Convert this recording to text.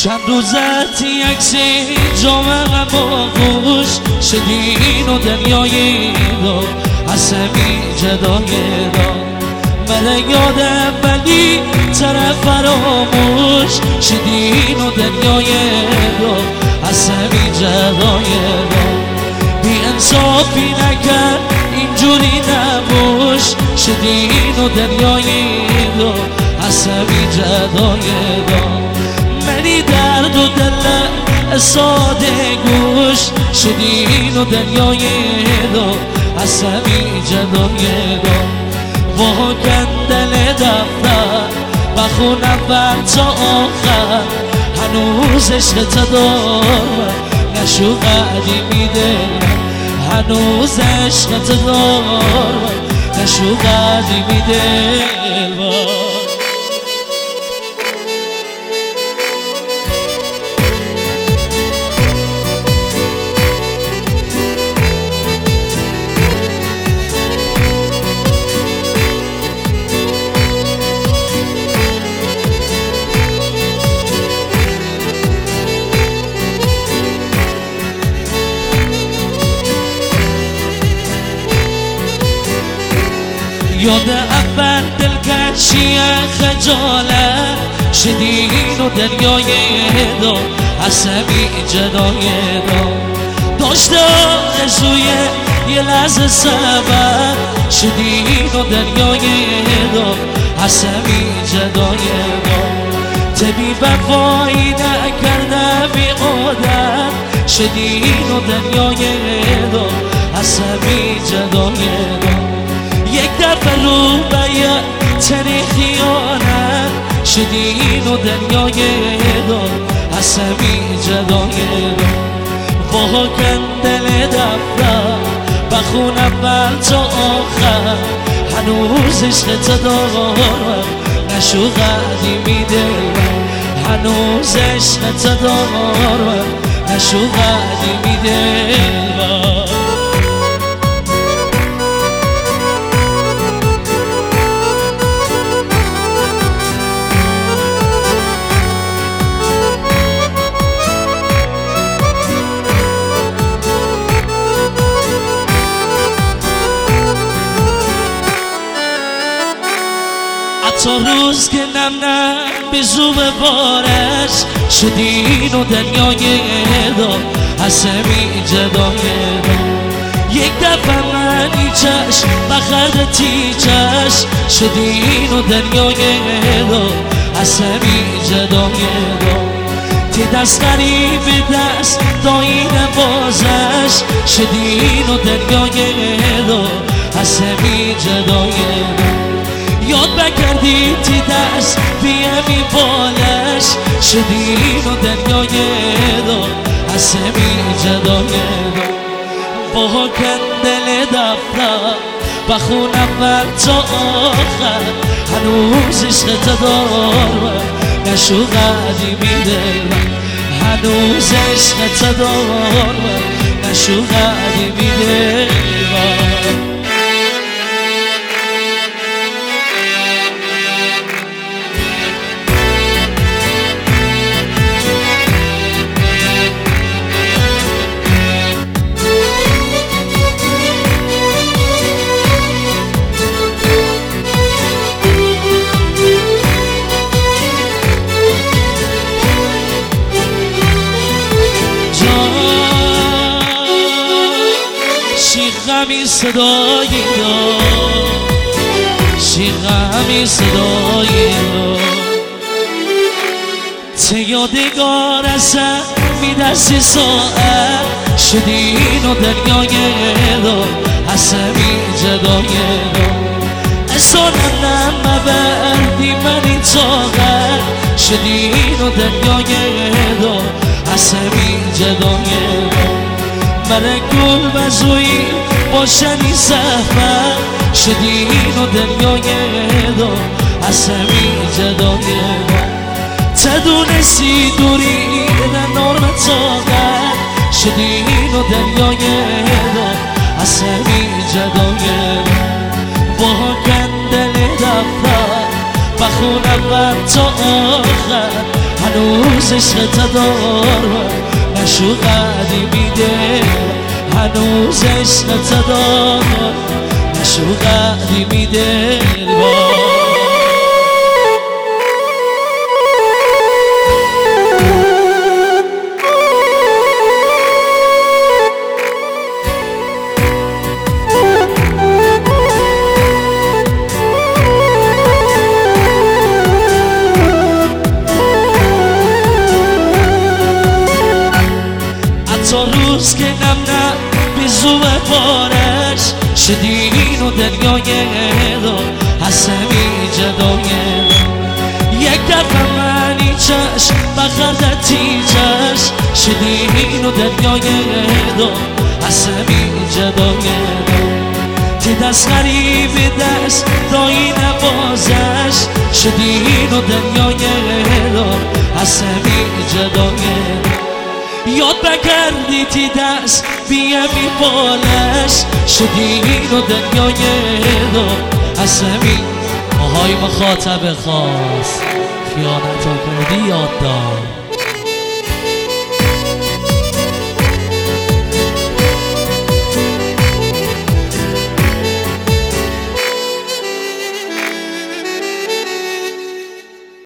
چند روزت یکسی جامعه با خوش شدین و دنیای دو حسمی جدای دو من یادم ولی طرف فراموش شدین و دنیای دو حسمی جدای دو بی انصافی نکرد اینجوری نبوش شدین و دنیای دو حسمی جدای دو منی درد و دل ساده گوش شدین و دنیای دو حسمی جدای دو و کندل دفتر بخونم بر تا آخر هنوز عشقت دارم نشو قدیمی دلم هنوز عشقت دارم نشو قدیمی دلم یاد اول دلکشی خجالت شدین و دنیای دو حسمی جدای دو داشته آرزوی یه لحظه صبر شدین و دنیای دو حسمی جدای دو تبی وفایی نکرده بی عادت شدین و دنیای دو حسمی جدای دو یک دفعه رو باید تنی خیانت شدین و دنیای دو حسمی جدای دو با کندل دفتر بخونم بر تا آخر هنوز عشقت دارم نشو قدیمی دلم هنوز عشقت دارم نشو قدیمی دلم تا روز که نم بزوم بارش شدین و دنیای دو حسمی جدای دو یک دفعه منی چشم بخردتی چشم شدین و دنیای دو حسمی جدای دو تی دست قریب دست دایی نبازش شدین و دنیای دو حسمی جدای دو یاد بکردی تی دست بیمی بالش شدین و دنیای دو حسمی جدای دو با کندل دفتر بخونم بر تا آخر هنوز عشقت دارم نشو قدیمی دلم هنوز عشقت دارم نشو قدیمی دلم شیخمی صدای دو شیخمی صدای دو ته یادگار ازم میدستی ساعت شدین و دنیای دو حسمی جدای دو اصانم مبردی من این طاقت شدین و دنیای دو حسمی جدای دو من گل و زوی باشنی زحمت شدین و دنیای دو حسمی جدای دو تدونستی دوری در نرم طاقت شدین و دنیای دو حسمی جدای دو با کندل دفتر بخونم بر تا آخر هنوز عشقت دارم نشو قدیمی دل هنوز عشقت دارم نشو قدیمی دل تا روز که نم بیزو بارش شدین و دنیای دو حسمی جدای یک دفعه منی چشم بخردتی چشم شدین و دنیای دو حسمی جدای تی دست غریب دست دایی نبازش شدین و دنیای دو حسمی جدای یاد بکردی تی دست بیمی بالش شدین و دنیای دو حسمی آهای مخاطب خاص خیانت ها کردی یاد دار